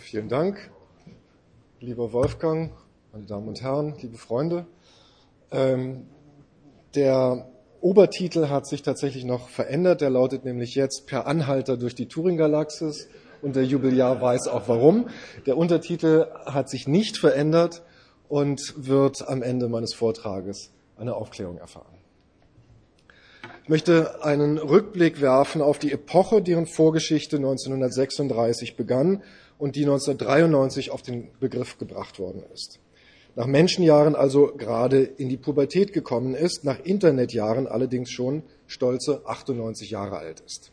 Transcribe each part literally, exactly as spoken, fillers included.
Vielen Dank, lieber Wolfgang, meine Damen und Herren, liebe Freunde. Ähm, der Obertitel hat sich tatsächlich noch verändert. Der lautet nämlich jetzt Per Anhalter durch die Turing-Galaxis und der Jubiläar weiß auch warum. Der Untertitel hat sich nicht verändert und wird am Ende meines Vortrages eine Aufklärung erfahren. Ich möchte einen Rückblick werfen auf die Epoche, deren Vorgeschichte neunzehnhundertsechsunddreißig begann und die neunzehnhundertdreiundneunzig auf den Begriff gebracht worden ist. Nach Menschenjahren also gerade in die Pubertät gekommen ist, nach Internetjahren allerdings schon stolze achtundneunzig Jahre alt ist.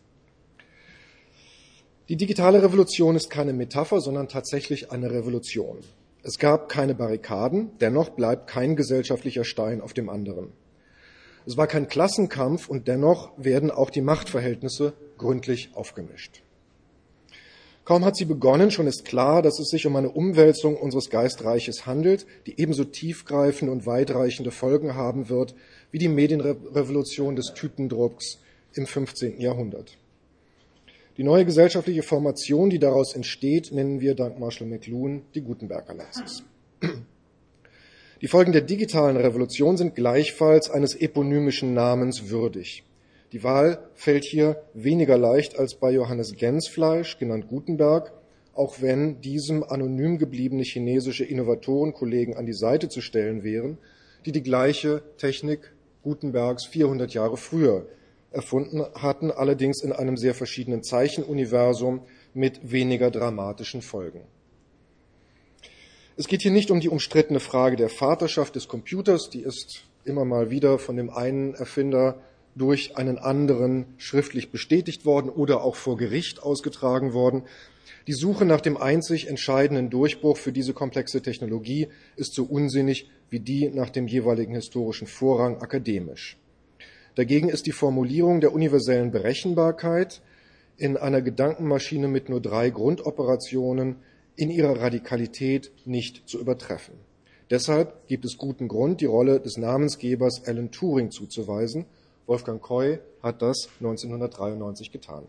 Die digitale Revolution ist keine Metapher, sondern tatsächlich eine Revolution. Es gab keine Barrikaden, dennoch bleibt kein gesellschaftlicher Stein auf dem anderen. Es war kein Klassenkampf und dennoch werden auch die Machtverhältnisse gründlich aufgemischt. Kaum hat sie begonnen, schon ist klar, dass es sich um eine Umwälzung unseres Geistreiches handelt, die ebenso tiefgreifende und weitreichende Folgen haben wird wie die Medienrevolution des Tütendrucks im fünfzehnten Jahrhundert. Die neue gesellschaftliche Formation, die daraus entsteht, nennen wir dank Marshall McLuhan die Gutenberg-Galaxis. Die Folgen der digitalen Revolution sind gleichfalls eines eponymischen Namens würdig. Die Wahl fällt hier weniger leicht als bei Johannes Gensfleisch, genannt Gutenberg, auch wenn diesem anonym gebliebene chinesische Innovatorenkollegen an die Seite zu stellen wären, die die gleiche Technik Gutenbergs vierhundert Jahre früher erfunden hatten, allerdings in einem sehr verschiedenen Zeichenuniversum mit weniger dramatischen Folgen. Es geht hier nicht um die umstrittene Frage der Vaterschaft des Computers, die ist immer mal wieder von dem einen Erfinder durch einen anderen schriftlich bestätigt worden oder auch vor Gericht ausgetragen worden. Die Suche nach dem einzig entscheidenden Durchbruch für diese komplexe Technologie ist so unsinnig wie die nach dem jeweiligen historischen Vorrang akademisch. Dagegen ist die Formulierung der universellen Berechenbarkeit in einer Gedankenmaschine mit nur drei Grundoperationen in ihrer Radikalität nicht zu übertreffen. Deshalb gibt es guten Grund, die Rolle des Namensgebers Alan Turing zuzuweisen. Wolfgang Coy hat das neunzehnhundertdreiundneunzig getan.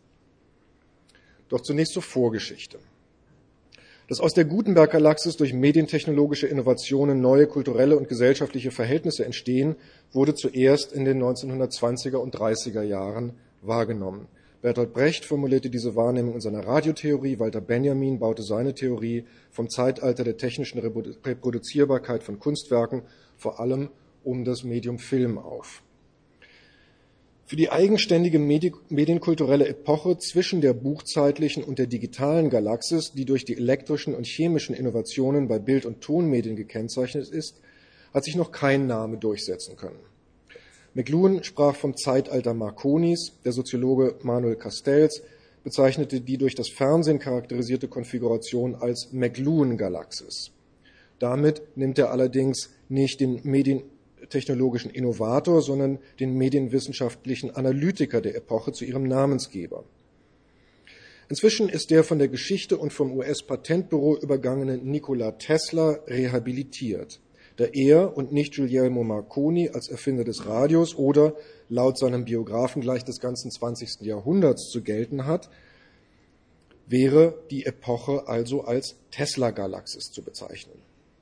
Doch zunächst zur Vorgeschichte. Dass aus der Gutenberg-Galaxis durch medientechnologische Innovationen neue kulturelle und gesellschaftliche Verhältnisse entstehen, wurde zuerst in den neunzehnhundertzwanziger und dreißiger Jahren wahrgenommen. Bertolt Brecht formulierte diese Wahrnehmung in seiner Radiotheorie, Walter Benjamin baute seine Theorie vom Zeitalter der technischen Reproduzierbarkeit von Kunstwerken vor allem um das Medium Film auf. Für die eigenständige medienkulturelle Epoche zwischen der buchzeitlichen und der digitalen Galaxis, die durch die elektrischen und chemischen Innovationen bei Bild- und Tonmedien gekennzeichnet ist, hat sich noch kein Name durchsetzen können. McLuhan sprach vom Zeitalter Marconis, der Soziologe Manuel Castells bezeichnete die durch das Fernsehen charakterisierte Konfiguration als McLuhan-Galaxis. Damit nimmt er allerdings nicht den medientechnologischen Innovator, sondern den medienwissenschaftlichen Analytiker der Epoche zu ihrem Namensgeber. Inzwischen ist der von der Geschichte und vom U S-Patentbüro übergangene Nikola Tesla rehabilitiert, da er und nicht Guglielmo Marconi als Erfinder des Radios oder laut seinem Biografen gleich des ganzen zwanzigsten Jahrhunderts zu gelten hat, wäre die Epoche also als Tesla-Galaxis zu bezeichnen.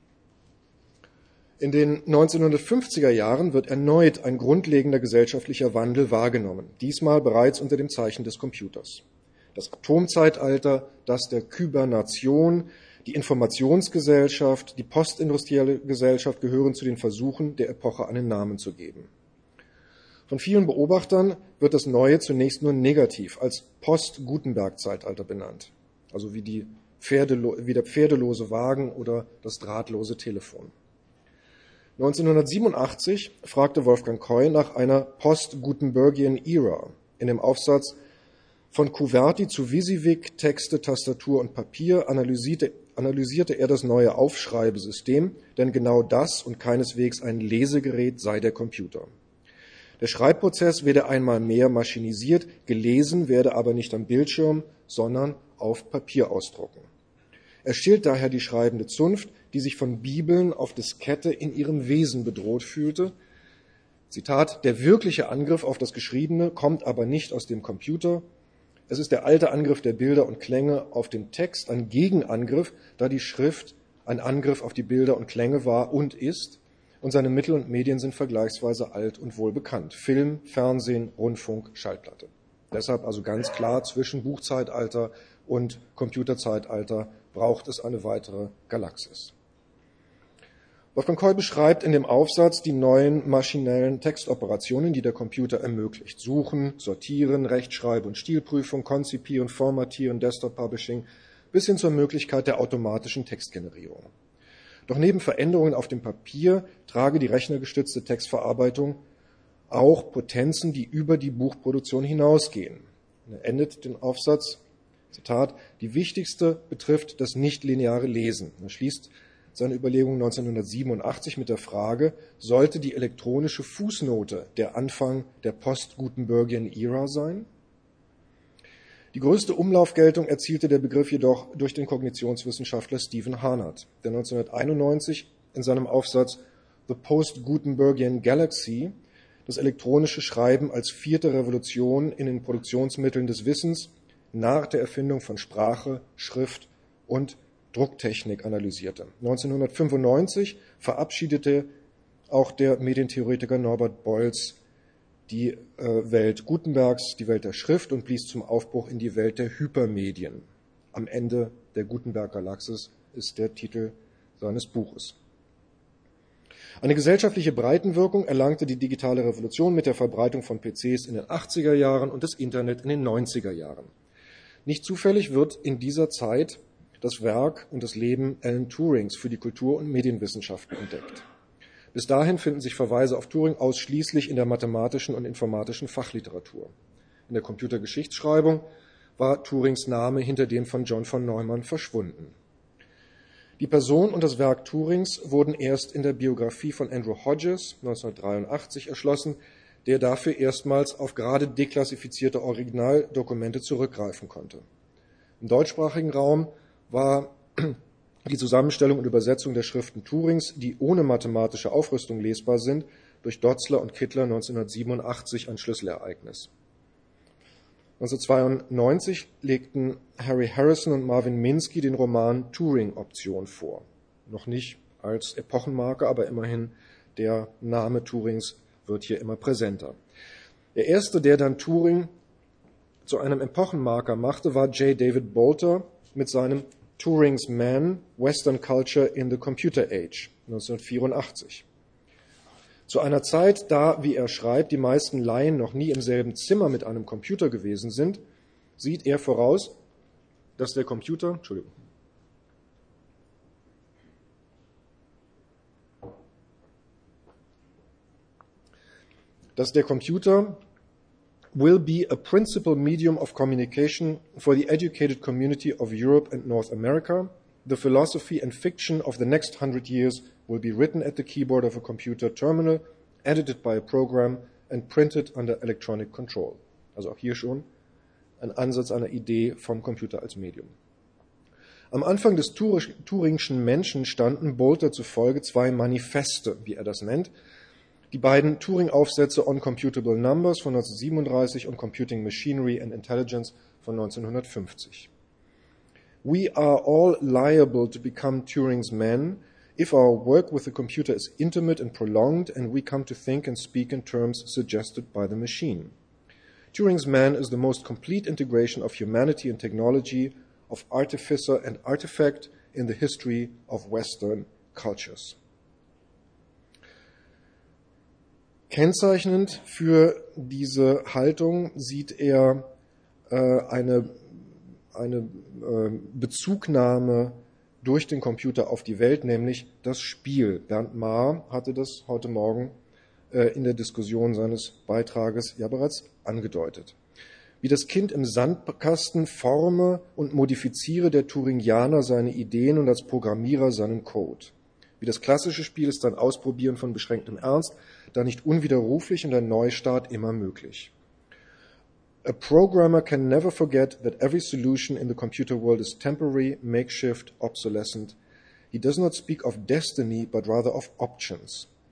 In den neunzehnhundertfünfziger Jahren wird erneut ein grundlegender gesellschaftlicher Wandel wahrgenommen, diesmal bereits unter dem Zeichen des Computers. Das Atomzeitalter, das der Kybernation, die Informationsgesellschaft, die postindustrielle Gesellschaft gehören zu den Versuchen, der Epoche einen Namen zu geben. Von vielen Beobachtern wird das Neue zunächst nur negativ als Post-Gutenberg-Zeitalter benannt, also wie, die Pferdelo- wie der pferdelose Wagen oder das drahtlose Telefon. neunzehnhundertsiebenundachtzig fragte Wolfgang Coy nach einer Post-Gutenbergian Era in dem Aufsatz Von Kuverti zu Visivik, Texte, Tastatur und Papier analysierte, analysierte er das neue Aufschreibesystem, denn genau das und keineswegs ein Lesegerät sei der Computer. Der Schreibprozess werde einmal mehr maschinisiert, gelesen werde aber nicht am Bildschirm, sondern auf Papier ausdrucken. Er schilt daher die schreibende Zunft, die sich von Bibeln auf Diskette in ihrem Wesen bedroht fühlte. Zitat, der wirkliche Angriff auf das Geschriebene kommt aber nicht aus dem Computer, Es ist der alte Angriff der Bilder und Klänge auf den Text, ein Gegenangriff, da die Schrift ein Angriff auf die Bilder und Klänge war und ist, und seine Mittel und Medien sind vergleichsweise alt und wohl bekannt. Film, Fernsehen, Rundfunk, Schallplatte. Deshalb also ganz klar, zwischen Buchzeitalter und Computerzeitalter braucht es eine weitere Galaxis. Wolfgang Coy beschreibt in dem Aufsatz die neuen maschinellen Textoperationen, die der Computer ermöglicht. Suchen, Sortieren, Rechtschreib- und Stilprüfung, Konzipieren, Formatieren, Desktop-Publishing bis hin zur Möglichkeit der automatischen Textgenerierung. Doch neben Veränderungen auf dem Papier trage die rechnergestützte Textverarbeitung auch Potenzen, die über die Buchproduktion hinausgehen. Er endet den Aufsatz, Zitat, die wichtigste betrifft das nichtlineare Lesen. Er schließt seine Überlegung neunzehnhundertsiebenundachtzig mit der Frage, sollte die elektronische Fußnote der Anfang der Post-Gutenbergian Ära sein? Die größte Umlaufgeltung erzielte der Begriff jedoch durch den Kognitionswissenschaftler Stephen Harnad, der neunzehnhunderteinundneunzig in seinem Aufsatz The Post-Gutenbergian Galaxy das elektronische Schreiben als vierte Revolution in den Produktionsmitteln des Wissens nach der Erfindung von Sprache, Schrift und Drucktechnik analysierte. neunzehnhundertfünfundneunzig verabschiedete auch der Medientheoretiker Norbert Bolz die äh, Welt Gutenbergs, die Welt der Schrift und blies zum Aufbruch in die Welt der Hypermedien. Am Ende der Gutenberg-Galaxis ist der Titel seines Buches. Eine gesellschaftliche Breitenwirkung erlangte die digitale Revolution mit der Verbreitung von P Cs in den achtziger Jahren und des Internet in den neunziger Jahren. Nicht zufällig wird in dieser Zeit das Werk und das Leben Alan Turings für die Kultur- und Medienwissenschaften entdeckt. Bis dahin finden sich Verweise auf Turing ausschließlich in der mathematischen und informatischen Fachliteratur. In der Computergeschichtsschreibung war Turings Name hinter dem von John von Neumann verschwunden. Die Person und das Werk Turings wurden erst in der Biografie von Andrew Hodges neunzehnhundertdreiundachtzig erschlossen, der dafür erstmals auf gerade deklassifizierte Originaldokumente zurückgreifen konnte. Im deutschsprachigen Raum war die Zusammenstellung und Übersetzung der Schriften Turings, die ohne mathematische Aufrüstung lesbar sind, durch Dotzler und Kittler neunzehnhundertsiebenundachtzig ein Schlüsselereignis. neunzehnhundertzweiundneunzig legten Harry Harrison und Marvin Minsky den Roman Turing-Option vor. Noch nicht als Epochenmarke, aber immerhin der Name Turings wird hier immer präsenter. Der erste, der dann Turing zu einem Epochenmarker machte, war J. David Bolter mit seinem Turing's Man, Western Culture in the Computer Age, neunzehnhundertvierundachtzig. Zu einer Zeit, da, wie er schreibt, die meisten Laien noch nie im selben Zimmer mit einem Computer gewesen sind, sieht er voraus, dass der Computer, Entschuldigung, dass der Computer will be a principal medium of communication for the educated community of Europe and North America. The philosophy and fiction of the next hundred years will be written at the keyboard of a computer terminal, edited by a program and printed under electronic control. Also auch hier schon ein Ansatz einer Idee vom Computer als Medium. Am Anfang des Turingschen Menschen standen Bolter zufolge zwei Manifeste, wie er das nennt, die beiden Turing-Aufsätze On Computable Numbers von neunzehnhundertsiebenunddreißig und Computing Machinery and Intelligence von neunzehnhundertfünfzig. We are all liable to become Turing's men if our work with the computer is intimate and prolonged and we come to think and speak in terms suggested by the machine. Turing's man is the most complete integration of humanity and technology, of artificer and artifact in the history of Western cultures. Kennzeichnend für diese Haltung sieht er äh, eine, eine äh, Bezugnahme durch den Computer auf die Welt, nämlich das Spiel. Bernd Mahr hatte das heute Morgen äh, in der Diskussion seines Beitrages ja bereits angedeutet. Wie das Kind im Sandkasten forme und modifiziere der Turingianer seine Ideen und als Programmierer seinen Code. Wie das klassische Spiel ist ein Ausprobieren von beschränktem Ernst, da nicht unwiderruflich und ein Neustart immer möglich. A programmer can never forget that every solution in the computer world is temporary, makeshift, obsolescent. He does not speak of destiny, but rather of options.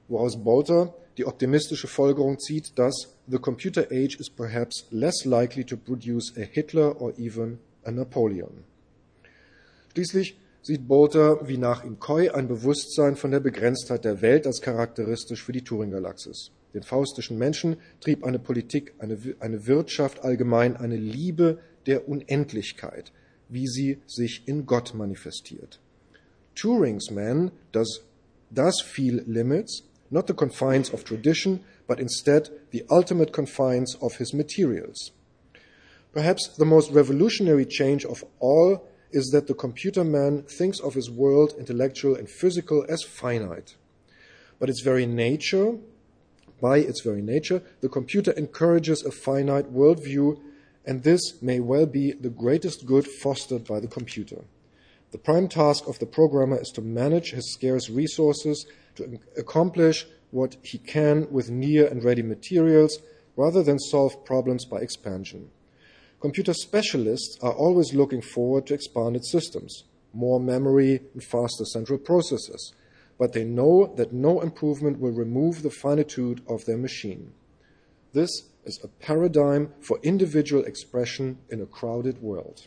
woraus Bolter die optimistische Folgerung zieht, dass the computer age is perhaps less likely to produce a Hitler or even a Napoleon. Schließlich sieht Bolter, wie nach ihm Coy, ein Bewusstsein von der Begrenztheit der Welt als charakteristisch für die Turing-Galaxis. Den faustischen Menschen trieb eine Politik, eine, eine Wirtschaft allgemein, eine Liebe der Unendlichkeit, wie sie sich in Gott manifestiert. Turing's man does, does feel limits, not the confines of tradition, but instead the ultimate confines of his materials. Perhaps the most revolutionary change of all is that the computer man thinks of his world, intellectual and physical, as finite. But its very nature, by its very nature, the computer encourages a finite worldview, and this may well be the greatest good fostered by the computer. The prime task of the programmer is to manage his scarce resources, to accomplish what he can with near and ready materials, rather than solve problems by expansion. Computer specialists are always looking forward to expanded systems, more memory and faster central processors, but they know that no improvement will remove the finitude of their machine. This is a paradigm for individual expression in a crowded world.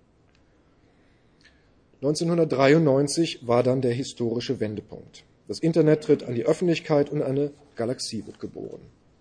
neunzehnhundertdreiundneunzig war dann der historische Wendepunkt. Das Internet tritt an die Öffentlichkeit und eine Galaxie wird geboren.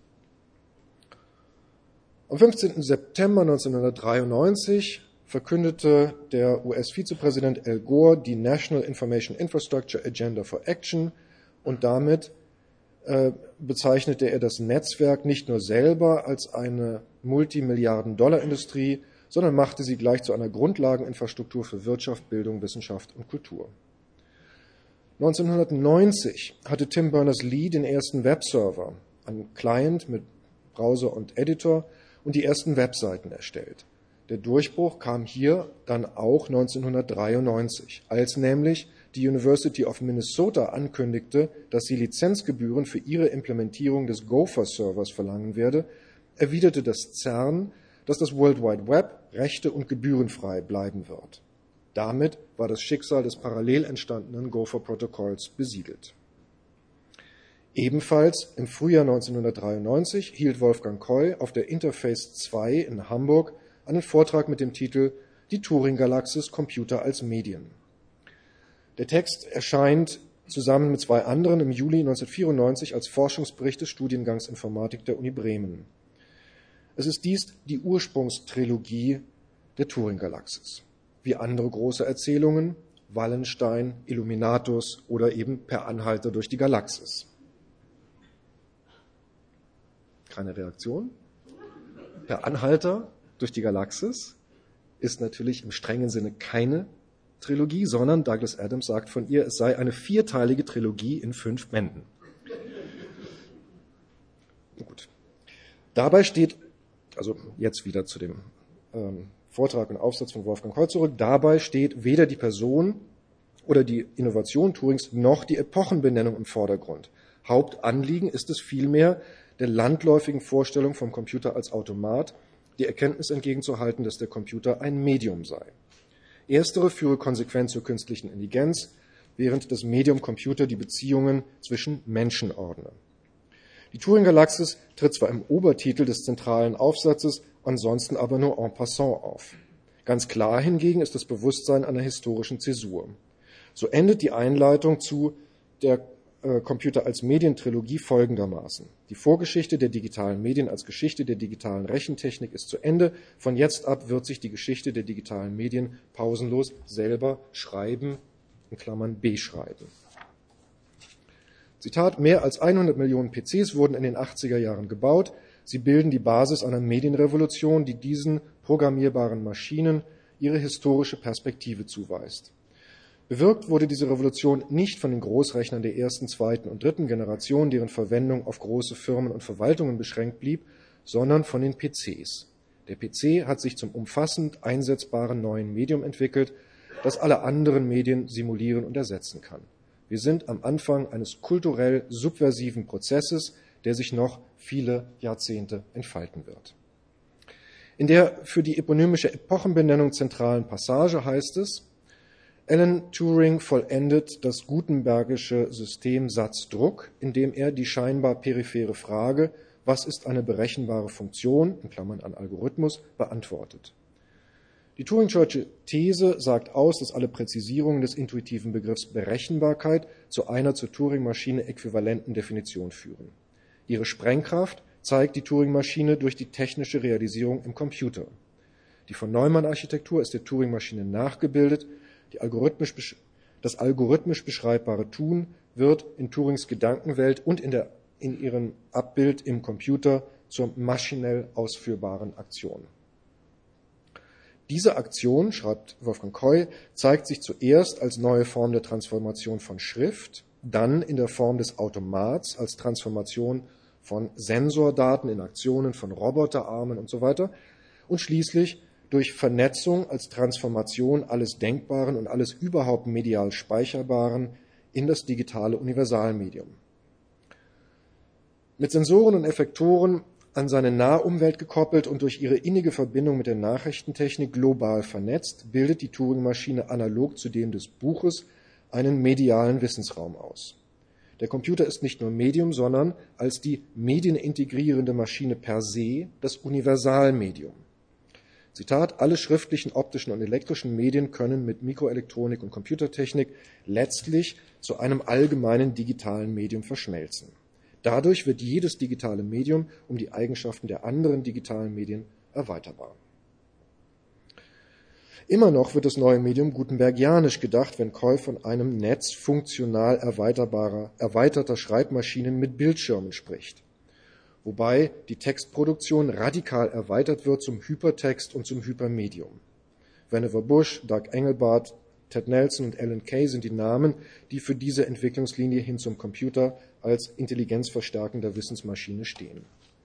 Am fünfzehnten September neunzehnhundertdreiundneunzig verkündete der U S-Vizepräsident Al Gore die National Information Infrastructure Agenda for Action und damit äh, bezeichnete er das Netzwerk nicht nur selber als eine Multimilliarden-Dollar-Industrie, sondern machte sie gleich zu einer Grundlageninfrastruktur für Wirtschaft, Bildung, Wissenschaft und Kultur. neunzehnhundertneunzig hatte Tim Berners-Lee den ersten Webserver, einen Client mit Browser und Editor, und die ersten Webseiten erstellt. Der Durchbruch kam hier dann auch neunzehnhundertdreiundneunzig, als nämlich die University of Minnesota ankündigte, dass sie Lizenzgebühren für ihre Implementierung des Gopher-Servers verlangen werde, erwiderte das CERN, dass das World Wide Web rechte- und gebührenfrei bleiben wird. Damit war das Schicksal des parallel entstandenen Gopher-Protokolls besiegelt. Ebenfalls im Frühjahr neunzehnhundertdreiundneunzig hielt Wolfgang Coy auf der Interface zwei in Hamburg einen Vortrag mit dem Titel Die Turing-Galaxis, Computer als Medien. Der Text erscheint zusammen mit zwei anderen im Juli neunzehnhundertvierundneunzig als Forschungsbericht des Studiengangs Informatik der Uni Bremen. Es ist dies die Ursprungstrilogie der Turing-Galaxis. Wie andere große Erzählungen, Wallenstein, Illuminatus oder eben Per Anhalter durch die Galaxis. Keine Reaktion. Per Anhalter durch die Galaxis ist natürlich im strengen Sinne keine Trilogie, sondern Douglas Adams sagt von ihr, es sei eine vierteilige Trilogie in fünf Bänden. Gut. Dabei steht, also jetzt wieder zu dem ähm, Vortrag und Aufsatz von Wolfgang Coy zurück, dabei steht weder die Person oder die Innovation Turings noch die Epochenbenennung im Vordergrund. Hauptanliegen ist es vielmehr, der landläufigen Vorstellung vom Computer als Automat die Erkenntnis entgegenzuhalten, dass der Computer ein Medium sei. Erstere führe konsequent zur künstlichen Intelligenz, während das Medium Computer die Beziehungen zwischen Menschen ordne. Die Turing-Galaxis tritt zwar im Obertitel des zentralen Aufsatzes, ansonsten aber nur en passant auf. Ganz klar hingegen ist das Bewusstsein einer historischen Zäsur. So endet die Einleitung zu der Computer als Medientrilogie folgendermaßen. Die Vorgeschichte der digitalen Medien als Geschichte der digitalen Rechentechnik ist zu Ende. Von jetzt ab wird sich die Geschichte der digitalen Medien pausenlos selber schreiben, in Klammern beschreiben. Zitat, mehr als hundert Millionen P Cs wurden in den achtziger Jahren gebaut. Sie bilden die Basis einer Medienrevolution, die diesen programmierbaren Maschinen ihre historische Perspektive zuweist. Bewirkt wurde diese Revolution nicht von den Großrechnern der ersten, zweiten und dritten Generation, deren Verwendung auf große Firmen und Verwaltungen beschränkt blieb, sondern von den P Cs. Der P C hat sich zum umfassend einsetzbaren neuen Medium entwickelt, das alle anderen Medien simulieren und ersetzen kann. Wir sind am Anfang eines kulturell subversiven Prozesses, der sich noch viele Jahrzehnte entfalten wird. In der für die eponymische Epochenbenennung zentralen Passage heißt es, Alan Turing vollendet das gutenbergische System Satzdruck, indem er die scheinbar periphere Frage, was ist eine berechenbare Funktion, in Klammern ein Algorithmus, beantwortet. Die Turing'sche These sagt aus, dass alle Präzisierungen des intuitiven Begriffs Berechenbarkeit zu einer zur Turing-Maschine äquivalenten Definition führen. Ihre Sprengkraft zeigt die Turing-Maschine durch die technische Realisierung im Computer. Die von Neumann-Architektur ist der Turing-Maschine nachgebildet. Die algorithmisch, das algorithmisch beschreibbare Tun wird in Turings Gedankenwelt und in, der, in ihrem Abbild im Computer zur maschinell ausführbaren Aktion. Diese Aktion, schreibt Wolfgang Coy, zeigt sich zuerst als neue Form der Transformation von Schrift, dann in der Form des Automats als Transformation von Sensordaten in Aktionen von Roboterarmen und so weiter und schließlich durch Vernetzung als Transformation alles Denkbaren und alles überhaupt medial Speicherbaren in das digitale Universalmedium. Mit Sensoren und Effektoren an seine Nahumwelt gekoppelt und durch ihre innige Verbindung mit der Nachrichtentechnik global vernetzt, bildet die Turing-Maschine analog zu dem des Buches einen medialen Wissensraum aus. Der Computer ist nicht nur Medium, sondern als die medienintegrierende Maschine per se das Universalmedium. Zitat, alle schriftlichen, optischen und elektrischen Medien können mit Mikroelektronik und Computertechnik letztlich zu einem allgemeinen digitalen Medium verschmelzen. Dadurch wird jedes digitale Medium um die Eigenschaften der anderen digitalen Medien erweiterbar. Immer noch wird das neue Medium gutenbergianisch gedacht, wenn Coy von einem Netz funktional erweiterbarer, erweiterter Schreibmaschinen mit Bildschirmen spricht, wobei die Textproduktion radikal erweitert wird zum Hypertext und zum Hypermedium. Vannevar Bush, Doug Engelbart, Ted Nelson und Alan Kay sind die Namen, die für diese Entwicklungslinie hin zum Computer als intelligenzverstärkender Wissensmaschine stehen.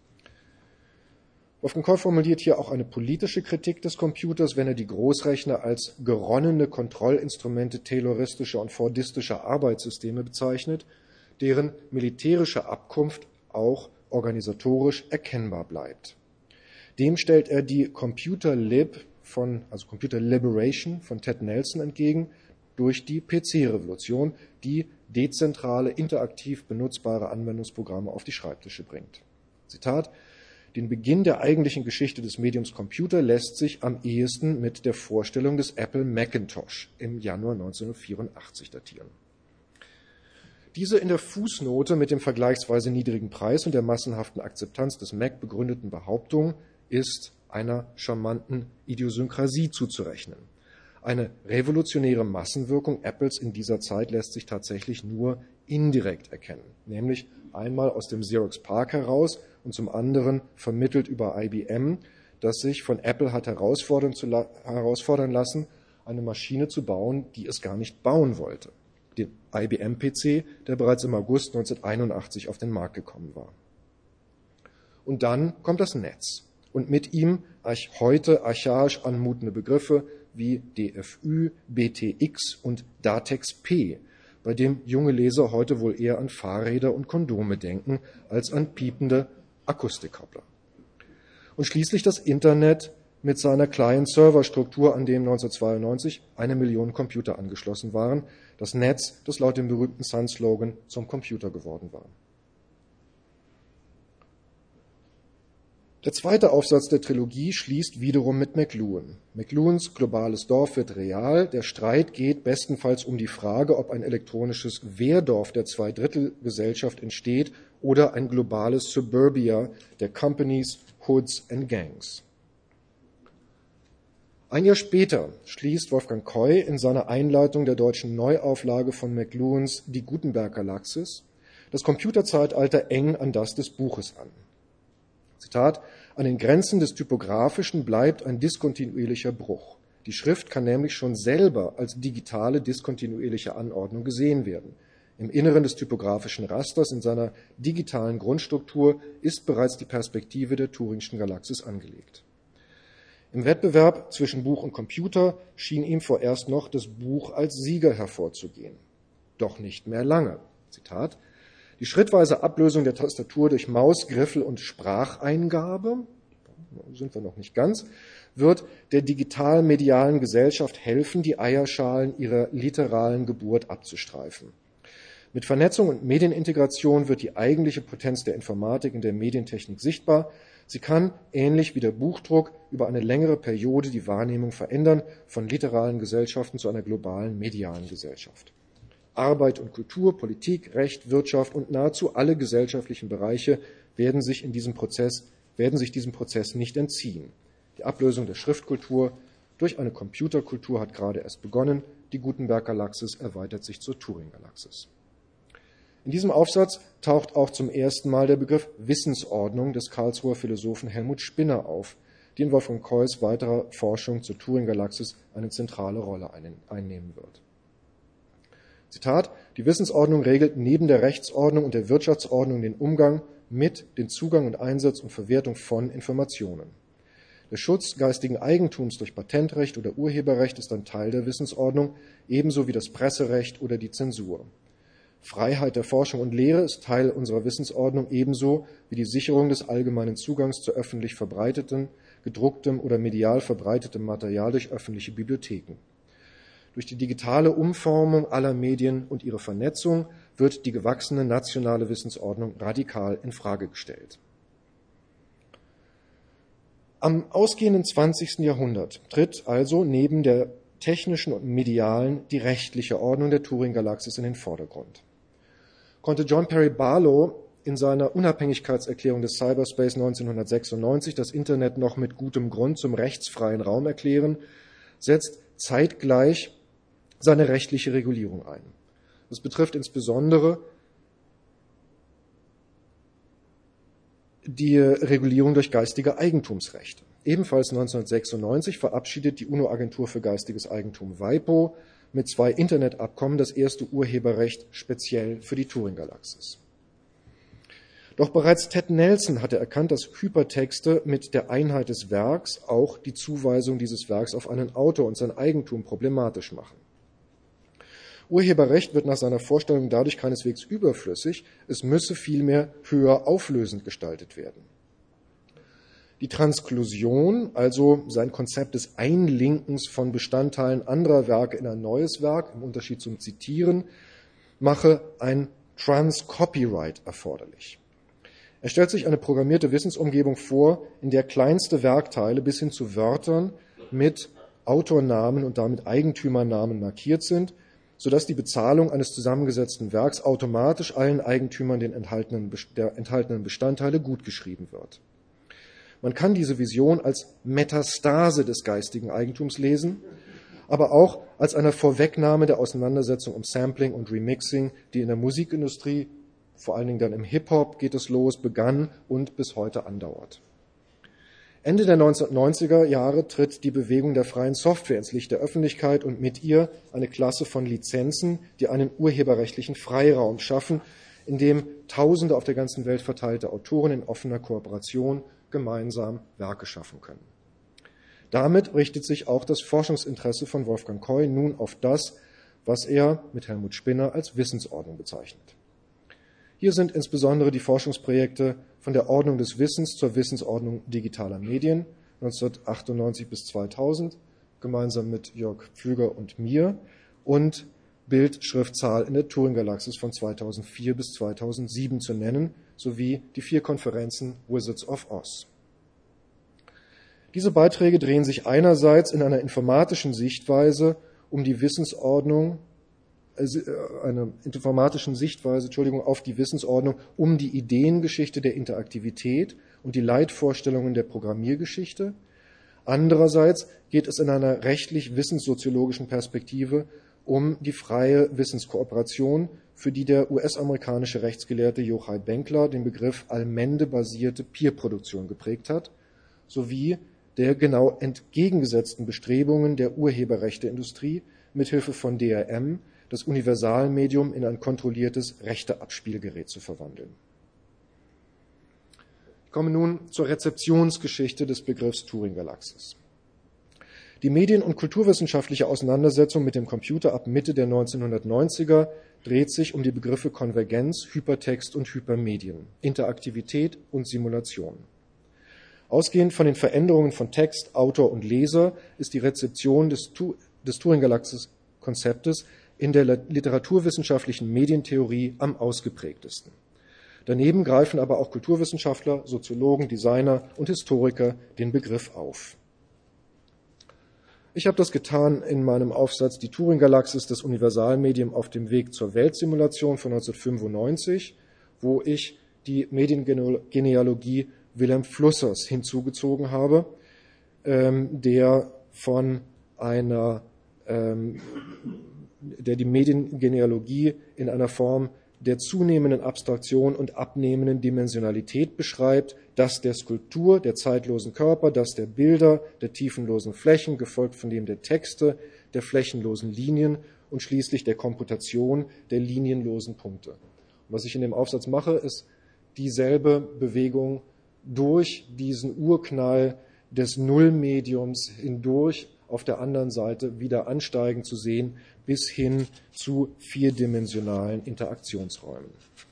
Wolfgang Coy formuliert hier auch eine politische Kritik des Computers, wenn er die Großrechner als geronnene Kontrollinstrumente tayloristischer und fordistischer Arbeitssysteme bezeichnet, deren militärische Abkunft auch organisatorisch erkennbar bleibt. Dem stellt er die Computer Lib von, also Computer Liberation von Ted Nelson entgegen, durch die P C-Revolution, die dezentrale, interaktiv benutzbare Anwendungsprogramme auf die Schreibtische bringt. Zitat, den Beginn der eigentlichen Geschichte des Mediums Computer lässt sich am ehesten mit der Vorstellung des Apple Macintosh im Januar neunzehnhundertvierundachtzig datieren. Diese in der Fußnote mit dem vergleichsweise niedrigen Preis und der massenhaften Akzeptanz des Mac begründeten Behauptung ist einer charmanten Idiosynkrasie zuzurechnen. Eine revolutionäre Massenwirkung Apples in dieser Zeit lässt sich tatsächlich nur indirekt erkennen, nämlich einmal aus dem Xerox PARC heraus und zum anderen vermittelt über I B M, das sich von Apple hat herausfordern, zu la- herausfordern lassen, eine Maschine zu bauen, die es gar nicht bauen wollte. Den I B M-P C, der bereits im August neunzehnhunderteinundachtzig auf den Markt gekommen war. Und dann kommt das Netz und mit ihm arch- heute archaisch anmutende Begriffe wie D F Ü, B T X und Datex P, bei dem junge Leser heute wohl eher an Fahrräder und Kondome denken, als an piepende Akustikkoppler. Und schließlich das Internet mit seiner Client-Server-Struktur, an dem neunzehnhundertzweiundneunzig eine Million Computer angeschlossen waren, das Netz, das laut dem berühmten Sun-Slogan zum Computer geworden war. Der zweite Aufsatz der Trilogie schließt wiederum mit McLuhan. McLuhans globales Dorf wird real. Der Streit geht bestenfalls um die Frage, ob ein elektronisches Wehrdorf der Zweidrittelgesellschaft entsteht oder ein globales Suburbia der Companies, Hoods and Gangs. Ein Jahr später schließt Wolfgang Coy in seiner Einleitung der deutschen Neuauflage von McLuhans Die Gutenberg-Galaxis das Computerzeitalter eng an das des Buches an. Zitat, an den Grenzen des Typografischen bleibt ein diskontinuierlicher Bruch. Die Schrift kann nämlich schon selber als digitale, diskontinuierliche Anordnung gesehen werden. Im Inneren des typografischen Rasters, in seiner digitalen Grundstruktur, ist bereits die Perspektive der Turing'schen Galaxis angelegt. Im Wettbewerb zwischen Buch und Computer schien ihm vorerst noch das Buch als Sieger hervorzugehen. Doch nicht mehr lange. Zitat, die schrittweise Ablösung der Tastatur durch Maus, Griffel und Spracheingabe, sind wir noch nicht ganz, wird der digital-medialen Gesellschaft helfen, die Eierschalen ihrer literalen Geburt abzustreifen. Mit Vernetzung und Medienintegration wird die eigentliche Potenz der Informatik in der Medientechnik sichtbar. Sie kann, ähnlich wie der Buchdruck, über eine längere Periode die Wahrnehmung verändern, von literalen Gesellschaften zu einer globalen medialen Gesellschaft. Arbeit und Kultur, Politik, Recht, Wirtschaft und nahezu alle gesellschaftlichen Bereiche werden sich in diesem Prozess, werden sich diesem Prozess nicht entziehen. Die Ablösung der Schriftkultur durch eine Computerkultur hat gerade erst begonnen. Die Gutenberg-Galaxis erweitert sich zur Turing-Galaxis. In diesem Aufsatz taucht auch zum ersten Mal der Begriff Wissensordnung des Karlsruher Philosophen Helmut Spinner auf, die in Wolfgang Koys weiterer Forschung zur Turing-Galaxis eine zentrale Rolle einnehmen wird. Zitat: Die Wissensordnung regelt neben der Rechtsordnung und der Wirtschaftsordnung den Umgang mit, den Zugang und Einsatz und Verwertung von Informationen. Der Schutz geistigen Eigentums durch Patentrecht oder Urheberrecht ist ein Teil der Wissensordnung, ebenso wie das Presserecht oder die Zensur. Freiheit der Forschung und Lehre ist Teil unserer Wissensordnung, ebenso wie die Sicherung des allgemeinen Zugangs zu öffentlich verbreitetem, gedrucktem oder medial verbreitetem Material durch öffentliche Bibliotheken. Durch die digitale Umformung aller Medien und ihre Vernetzung wird die gewachsene nationale Wissensordnung radikal in Frage gestellt. Am ausgehenden zwanzigsten Jahrhundert tritt also neben der technischen und medialen die rechtliche Ordnung der Turing-Galaxis in den Vordergrund. Konnte John Perry Barlow in seiner Unabhängigkeitserklärung des Cyberspace neunzehnhundertsechsundneunzig das Internet noch mit gutem Grund zum rechtsfreien Raum erklären, setzt zeitgleich seine rechtliche Regulierung ein. Das betrifft insbesondere die Regulierung durch geistige Eigentumsrechte. Ebenfalls neunzehnhundertsechsundneunzig verabschiedet die UNO-Agentur für geistiges Eigentum WIPO mit zwei Internetabkommen das erste Urheberrecht speziell für die Turing-Galaxis. Doch bereits Ted Nelson hatte erkannt, dass Hypertexte mit der Einheit des Werks auch die Zuweisung dieses Werks auf einen Autor und sein Eigentum problematisch machen. Urheberrecht wird nach seiner Vorstellung dadurch keineswegs überflüssig, es müsse vielmehr höher auflösend gestaltet werden. Die Transklusion, also sein Konzept des Einlinkens von Bestandteilen anderer Werke in ein neues Werk, im Unterschied zum Zitieren, mache ein Trans-Copyright erforderlich. Er stellt sich eine programmierte Wissensumgebung vor, in der kleinste Werkteile bis hin zu Wörtern mit Autornamen und damit Eigentümernamen markiert sind, sodass die Bezahlung eines zusammengesetzten Werks automatisch allen Eigentümern den enthaltenen, der enthaltenen Bestandteile gutgeschrieben wird. Man kann diese Vision als Metastase des geistigen Eigentums lesen, aber auch als eine Vorwegnahme der Auseinandersetzung um Sampling und Remixing, die in der Musikindustrie, vor allen Dingen dann im Hip-Hop geht es los, begann und bis heute andauert. Ende der neunzehnhundertneunziger Jahre tritt die Bewegung der freien Software ins Licht der Öffentlichkeit und mit ihr eine Klasse von Lizenzen, die einen urheberrechtlichen Freiraum schaffen, in dem Tausende auf der ganzen Welt verteilte Autoren in offener Kooperation gemeinsam Werke schaffen können. Damit richtet sich auch das Forschungsinteresse von Wolfgang Koy nun auf das, was er mit Helmut Spinner als Wissensordnung bezeichnet. Hier sind insbesondere die Forschungsprojekte von der Ordnung des Wissens zur Wissensordnung digitaler Medien neunzehnhundertachtundneunzig bis zweitausend, gemeinsam mit Jörg Pflüger und mir, und Bildschriftzahl in der Turing-Galaxis von zweitausendvier bis zweitausendsieben zu nennen, sowie die vier Konferenzen Wizards of Oz. Diese Beiträge drehen sich einerseits in einer informatischen Sichtweise um die Wissensordnung, äh, einer informatischen Sichtweise, Entschuldigung, auf die Wissensordnung um die Ideengeschichte der Interaktivität und die Leitvorstellungen der Programmiergeschichte. Andererseits geht es in einer rechtlich-wissenssoziologischen Perspektive um die freie Wissenskooperation, für die der U S-amerikanische Rechtsgelehrte Yochai Benkler den Begriff allmende-basierte Peer-Produktion geprägt hat, sowie der genau entgegengesetzten Bestrebungen der Urheberrechteindustrie, mithilfe von D R M das Universalmedium in ein kontrolliertes Rechteabspielgerät zu verwandeln. Ich komme nun zur Rezeptionsgeschichte des Begriffs Turing-Galaxis. Die medien- und kulturwissenschaftliche Auseinandersetzung mit dem Computer ab Mitte der neunzehnhundertneunziger dreht sich um die Begriffe Konvergenz, Hypertext und Hypermedien, Interaktivität und Simulation. Ausgehend von den Veränderungen von Text, Autor und Leser ist die Rezeption des, des Turing-Galaxis-Konzeptes in der literaturwissenschaftlichen Medientheorie am ausgeprägtesten. Daneben greifen aber auch Kulturwissenschaftler, Soziologen, Designer und Historiker den Begriff auf. Ich habe das getan in meinem Aufsatz Die Turing-Galaxis, das Universalmedium auf dem Weg zur Weltsimulation von neunzehnhundertfünfundneunzig, wo ich die Mediengenealogie Wilhelm Flussers hinzugezogen habe, ähm, der von einer, ähm, der die Mediengenealogie in einer Form der zunehmenden Abstraktion und abnehmenden Dimensionalität beschreibt, das der Skulptur, der zeitlosen Körper, das der Bilder, der tiefenlosen Flächen, gefolgt von dem der Texte, der flächenlosen Linien und schließlich der Komputation der linienlosen Punkte. Und was ich in dem Aufsatz mache, ist dieselbe Bewegung durch diesen Urknall des Nullmediums hindurch auf der anderen Seite wieder ansteigen zu sehen, bis hin zu vierdimensionalen Interaktionsräumen.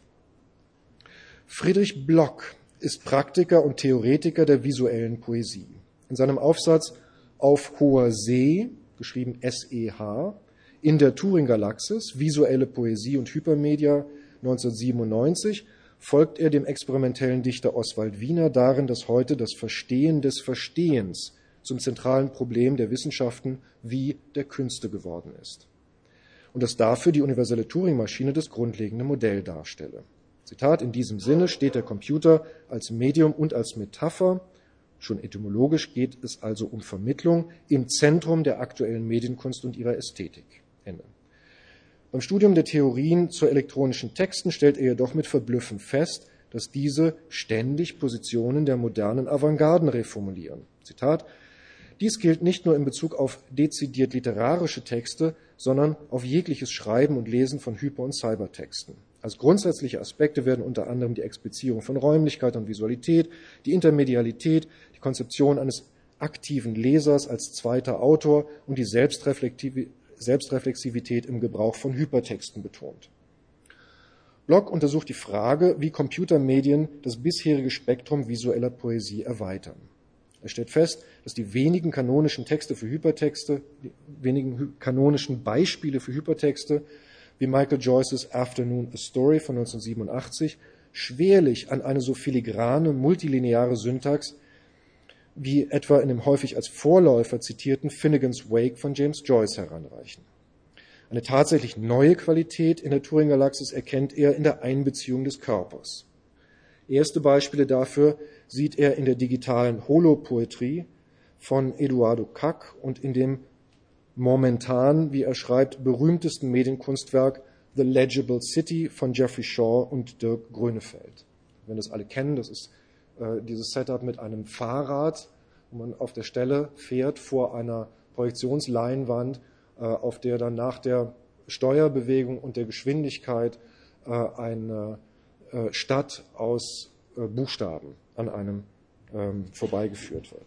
Friedrich Block ist Praktiker und Theoretiker der visuellen Poesie. In seinem Aufsatz Auf hoher See, geschrieben S E H, in der Turing-Galaxis, visuelle Poesie und Hypermedia neunzehnhundertsiebenundneunzig, folgt er dem experimentellen Dichter Oswald Wiener darin, dass heute das Verstehen des Verstehens zum zentralen Problem der Wissenschaften wie der Künste geworden ist. Und dass dafür die universelle Turing-Maschine das grundlegende Modell darstelle. Zitat, in diesem Sinne steht der Computer als Medium und als Metapher, schon etymologisch geht es also um Vermittlung, im Zentrum der aktuellen Medienkunst und ihrer Ästhetik. Ende. Beim Studium der Theorien zu elektronischen Texten stellt er jedoch mit Verblüffen fest, dass diese ständig Positionen der modernen Avantgarden reformulieren. Zitat, dies gilt nicht nur in Bezug auf dezidiert literarische Texte, sondern auf jegliches Schreiben und Lesen von Hyper- und Cybertexten. Als grundsätzliche Aspekte werden unter anderem die Explizierung von Räumlichkeit und Visualität, die Intermedialität, die Konzeption eines aktiven Lesers als zweiter Autor und die Selbstreflexivität im Gebrauch von Hypertexten betont. Block untersucht die Frage, wie Computermedien das bisherige Spektrum visueller Poesie erweitern. Er stellt fest, dass die wenigen kanonischen Texte für Hypertexte, die wenigen kanonischen Beispiele für Hypertexte, wie Michael Joyces Afternoon a Story von neunzehnhundertsiebenundachtzig, schwerlich an eine so filigrane, multilineare Syntax wie etwa in dem häufig als Vorläufer zitierten Finnegan's Wake von James Joyce heranreichen. Eine tatsächlich neue Qualität in der Turing-Galaxis erkennt er in der Einbeziehung des Körpers. Erste Beispiele dafür sieht er in der digitalen Holopoetrie von Eduardo Kac und in dem momentan, wie er schreibt, berühmtesten Medienkunstwerk The Legible City von Geoffrey Shaw und Dirk Grönefeld. Wenn das alle kennen, das ist äh, dieses Setup mit einem Fahrrad, wo man auf der Stelle fährt vor einer Projektionsleinwand, äh, auf der dann nach der Steuerbewegung und der Geschwindigkeit äh, eine äh, Stadt aus äh, Buchstaben an einem ähm, vorbeigeführt wird.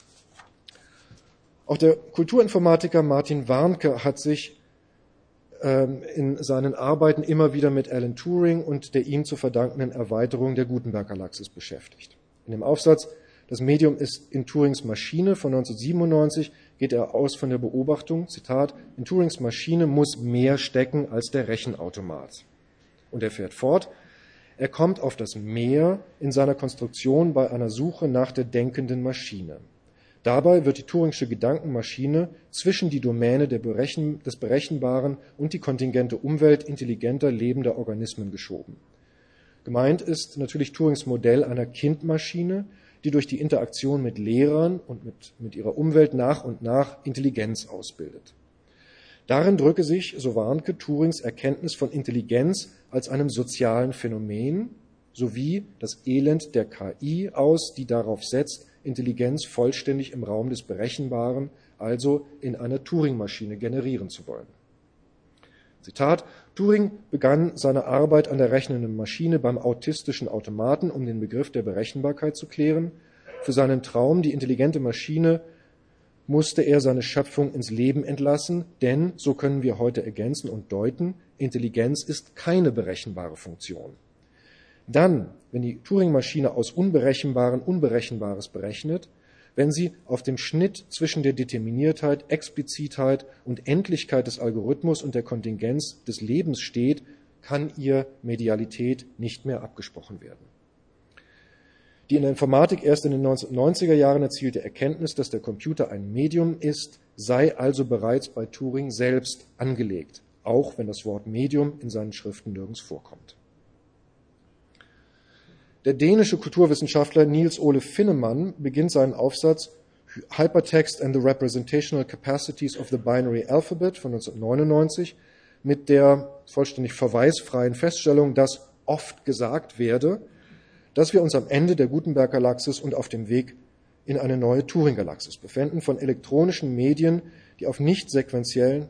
Auch der Kulturinformatiker Martin Warnke hat sich ähm, in seinen Arbeiten immer wieder mit Alan Turing und der ihm zu verdankenden Erweiterung der Gutenberg-Galaxis beschäftigt. In dem Aufsatz Das Medium ist in Turings Maschine von neunzehnhundertsiebenundneunzig geht er aus von der Beobachtung, Zitat, in Turings Maschine muss mehr stecken als der Rechenautomat. Und er fährt fort, er kommt auf das Mehr in seiner Konstruktion bei einer Suche nach der denkenden Maschine. Dabei wird die Turingsche Gedankenmaschine zwischen die Domäne der Berechen, des Berechenbaren und die kontingente Umwelt intelligenter, lebender Organismen geschoben. Gemeint ist natürlich Turings Modell einer Kindmaschine, die durch die Interaktion mit Lehrern und mit, mit ihrer Umwelt nach und nach Intelligenz ausbildet. Darin drücke sich, so Warnke, Turings Erkenntnis von Intelligenz als einem sozialen Phänomen sowie das Elend der K I aus, die darauf setzt, Intelligenz vollständig im Raum des Berechenbaren, also in einer Turing-Maschine generieren zu wollen. Zitat, Turing begann seine Arbeit an der rechnenden Maschine beim autistischen Automaten, um den Begriff der Berechenbarkeit zu klären. Für seinen Traum, die intelligente Maschine, musste er seine Schöpfung ins Leben entlassen, denn, so können wir heute ergänzen und deuten, Intelligenz ist keine berechenbare Funktion. Dann, wenn die Turing-Maschine aus Unberechenbaren Unberechenbares berechnet, wenn sie auf dem Schnitt zwischen der Determiniertheit, Explizitheit und Endlichkeit des Algorithmus und der Kontingenz des Lebens steht, kann ihr Medialität nicht mehr abgesprochen werden. Die in der Informatik erst in den neunzehnhundertneunziger Jahren erzielte Erkenntnis, dass der Computer ein Medium ist, sei also bereits bei Turing selbst angelegt, auch wenn das Wort Medium in seinen Schriften nirgends vorkommt. Der dänische Kulturwissenschaftler Niels Ole Finnemann beginnt seinen Aufsatz Hypertext and the Representational Capacities of the Binary Alphabet von neunzehnhundertneunundneunzig mit der vollständig verweisfreien Feststellung, dass oft gesagt werde, dass wir uns am Ende der Gutenberg-Galaxis und auf dem Weg in eine neue Turing-Galaxis befinden, von elektronischen Medien, die auf nicht sequenziellen,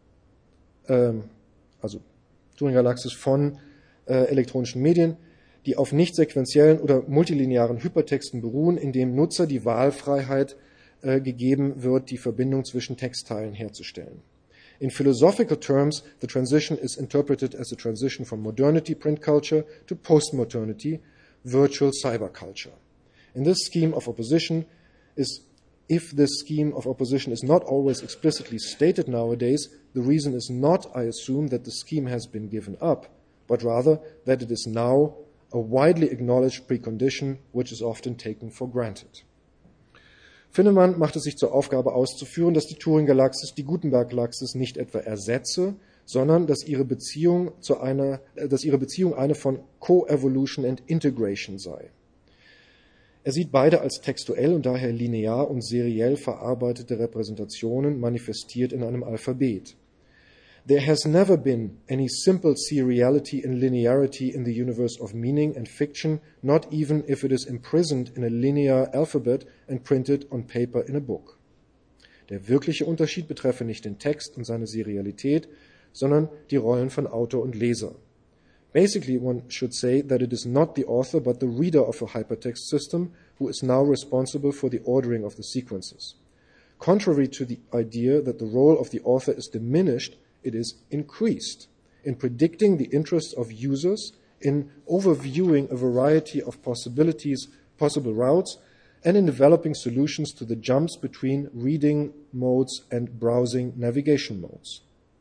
äh, also Turing-Galaxis von äh, elektronischen Medien, die auf nicht sequenziellen oder multilinearen Hypertexten beruhen, in dem Nutzer die Wahlfreiheit äh, gegeben wird, die Verbindung zwischen Textteilen herzustellen. In philosophical terms, the transition is interpreted as a transition from modernity print culture to postmodernity virtual cyberculture. In this scheme of opposition is, if this scheme of opposition is not always explicitly stated nowadays, the reason is not, I assume, that the scheme has been given up, but rather that it is now a widely acknowledged precondition which is often taken for granted. Finnemann macht es sich zur Aufgabe auszuführen, dass die Turing-Galaxis die Gutenberg-Galaxis nicht etwa ersetze, sondern dass ihre Beziehung zu einer, dass ihre Beziehung eine von Co-Evolution and Integration sei. Er sieht beide als textuell und daher linear und seriell verarbeitete Repräsentationen manifestiert in einem Alphabet. There has never been any simple seriality and linearity in the universe of meaning and fiction, not even if it is imprisoned in a linear alphabet and printed on paper in a book. Der wirkliche Unterschied betreffe nicht den Text und seine Serialität, sondern die Rollen von Autor und Leser. Basically, one should say that it is not the author but the reader of a hypertext system who is now responsible for the ordering of the sequences. Contrary to the idea that the role of the author is diminished, it is increased in predicting the interests of users, in overviewing a variety of possibilities, possible routes, and in developing solutions to the jumps between reading modes and browsing navigation modes.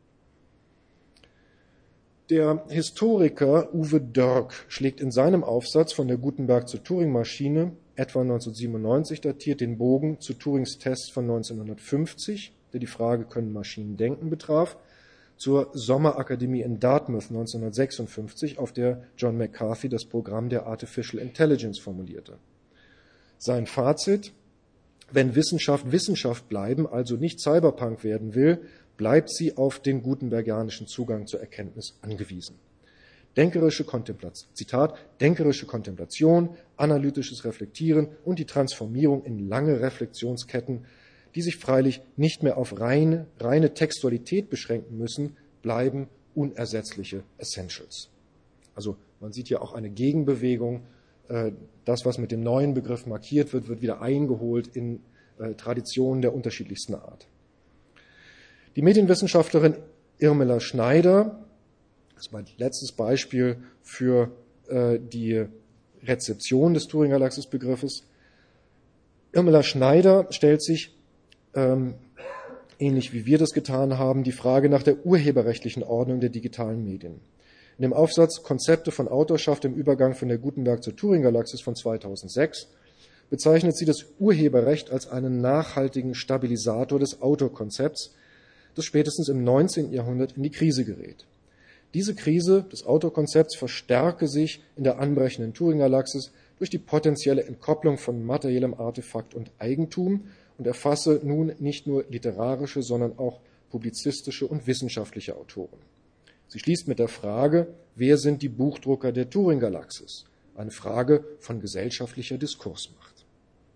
Der Historiker Uwe Dirk schlägt in seinem Aufsatz von der Gutenberg zur Turing-Maschine, etwa neunzehnhundertsiebenundneunzig datiert, den Bogen zu Turings Test von neunzehnhundertfünfzig, der die Frage, können Maschinen denken, betraf, zur Sommerakademie in Dartmouth neunzehnhundertsechsundfünfzig, auf der John McCarthy das Programm der Artificial Intelligence formulierte. Sein Fazit: Wenn Wissenschaft Wissenschaft bleiben, also nicht Cyberpunk werden will, bleibt sie auf den gutenbergianischen Zugang zur Erkenntnis angewiesen. Denkerische Kontemplation, Zitat, denkerische Kontemplation, analytisches Reflektieren und die Transformierung in lange Reflexionsketten, die sich freilich nicht mehr auf reine, reine Textualität beschränken müssen, bleiben unersetzliche Essentials. Also man sieht hier auch eine Gegenbewegung. Das, was mit dem neuen Begriff markiert wird, wird wieder eingeholt in Traditionen der unterschiedlichsten Art. Die Medienwissenschaftlerin Irmela Schneider, das ist mein letztes Beispiel für die Rezeption des Turing-Galaxis-Begriffes. Irmela Schneider stellt sich Ähm, ähnlich wie wir das getan haben, die Frage nach der urheberrechtlichen Ordnung der digitalen Medien. In dem Aufsatz Konzepte von Autorschaft im Übergang von der Gutenberg zur Turing-Galaxis von zweitausendsechs bezeichnet sie das Urheberrecht als einen nachhaltigen Stabilisator des Autorkonzepts, das spätestens im neunzehnten Jahrhundert in die Krise gerät. Diese Krise des Autorkonzepts verstärke sich in der anbrechenden Turing-Galaxis durch die potenzielle Entkopplung von materiellem Artefakt und Eigentum und erfasse nun nicht nur literarische, sondern auch publizistische und wissenschaftliche Autoren. Sie schließt mit der Frage, wer sind die Buchdrucker der Turing-Galaxis? Eine Frage von gesellschaftlicher Diskursmacht.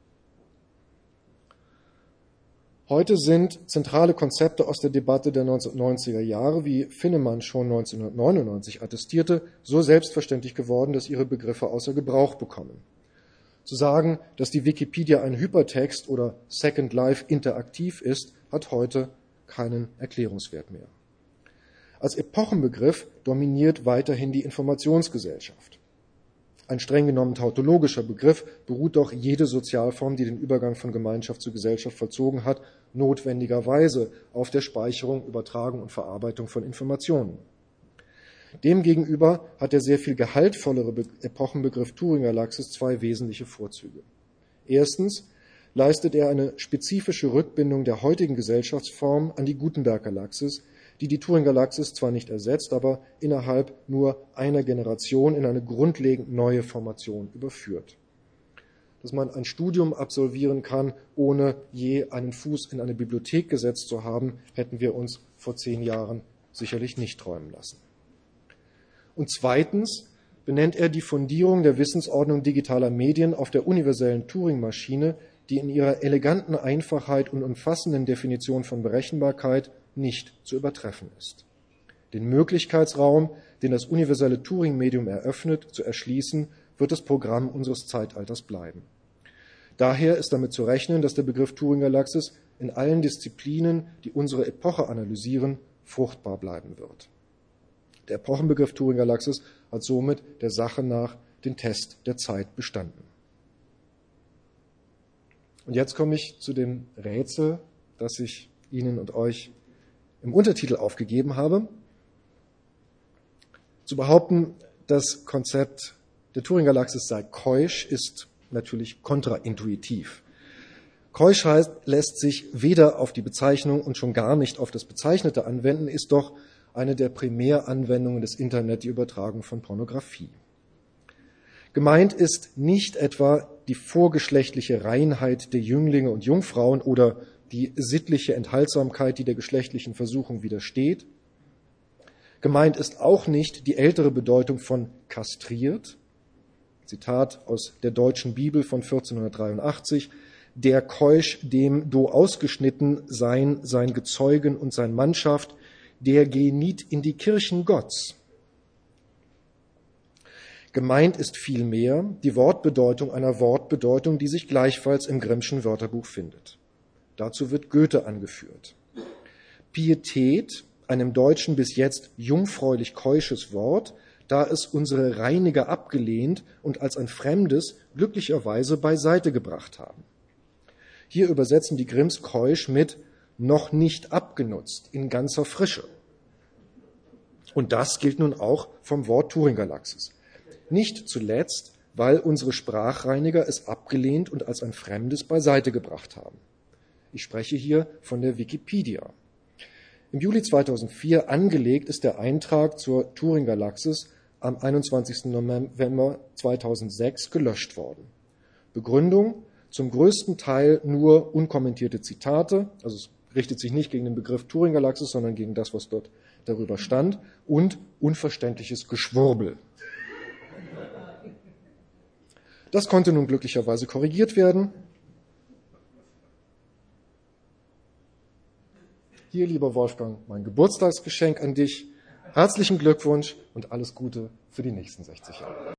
Heute sind zentrale Konzepte aus der Debatte der neunzehnhundertneunziger Jahre, wie Finnemann schon neunzehnhundertneunundneunzig attestierte, so selbstverständlich geworden, dass ihre Begriffe außer Gebrauch bekommen. Zu sagen, dass die Wikipedia ein Hypertext oder Second Life interaktiv ist, hat heute keinen Erklärungswert mehr. Als Epochenbegriff dominiert weiterhin die Informationsgesellschaft. ein streng genommen tautologischer Begriff, beruht doch jede Sozialform, die den Übergang von Gemeinschaft zu Gesellschaft vollzogen hat, notwendigerweise auf der Speicherung, Übertragung und Verarbeitung von Informationen. Demgegenüber hat der sehr viel gehaltvollere Epochenbegriff Turing-Galaxis zwei wesentliche Vorzüge. Erstens leistet er eine spezifische Rückbindung der heutigen Gesellschaftsform an die Gutenberg-Galaxis, die die Turing-Galaxis zwar nicht ersetzt, aber innerhalb nur einer Generation in eine grundlegend neue Formation überführt. Dass man ein Studium absolvieren kann, ohne je einen Fuß in eine Bibliothek gesetzt zu haben, hätten wir uns vor zehn Jahren sicherlich nicht träumen lassen. Und zweitens benennt er die Fundierung der Wissensordnung digitaler Medien auf der universellen Turing-Maschine, die in ihrer eleganten Einfachheit und umfassenden Definition von Berechenbarkeit nicht zu übertreffen ist. Den Möglichkeitsraum, den das universelle Turing-Medium eröffnet, zu erschließen, wird das Programm unseres Zeitalters bleiben. Daher ist damit zu rechnen, dass der Begriff Turing-Galaxis in allen Disziplinen, die unsere Epoche analysieren, fruchtbar bleiben wird. Der Epochenbegriff Turing-Galaxis hat somit der Sache nach den Test der Zeit bestanden. Und jetzt komme ich zu dem Rätsel, das ich Ihnen und euch im Untertitel aufgegeben habe. Zu behaupten, das Konzept der Turing-Galaxis sei keusch, ist natürlich kontraintuitiv. Keusch heißt, lässt sich weder auf die Bezeichnung und schon gar nicht auf das Bezeichnete anwenden, ist doch eine der Primäranwendungen des Internet, die Übertragung von Pornografie. Gemeint ist nicht etwa die vorgeschlechtliche Reinheit der Jünglinge und Jungfrauen oder die sittliche Enthaltsamkeit, die der geschlechtlichen Versuchung widersteht. Gemeint ist auch nicht die ältere Bedeutung von kastriert. Zitat aus der deutschen Bibel von vierzehnhundertdreiundachtzig. Der keusch dem do ausgeschnitten sein, sein Gezeugen und sein Mannschaft, der geniet in die Kirchen Gottes. Gemeint ist vielmehr die Wortbedeutung einer Wortbedeutung, die sich gleichfalls im Grimmschen Wörterbuch findet. Dazu wird Goethe angeführt. Pietät, einem Deutschen bis jetzt jungfräulich keusches Wort, da es unsere Reiniger abgelehnt und als ein Fremdes glücklicherweise beiseite gebracht haben. Hier übersetzen die Grimms keusch mit noch nicht abgenutzt, in ganzer Frische. Und das gilt nun auch vom Wort Turing-Galaxis. Nicht zuletzt, weil unsere Sprachreiniger es abgelehnt und als ein Fremdes beiseite gebracht haben. Ich spreche hier von der Wikipedia. Im Juli zweitausendvier angelegt ist der Eintrag zur Turing-Galaxis am einundzwanzigsten November zweitausendsechs gelöscht worden. Begründung: zum größten Teil nur unkommentierte Zitate, also es richtet sich nicht gegen den Begriff Turing-Galaxis, sondern gegen das, was dort darüber stand, und unverständliches Geschwurbel. Das konnte nun glücklicherweise korrigiert werden. Hier, lieber Wolfgang, mein Geburtstagsgeschenk an dich. Herzlichen Glückwunsch und alles Gute für die nächsten sechzig Jahre.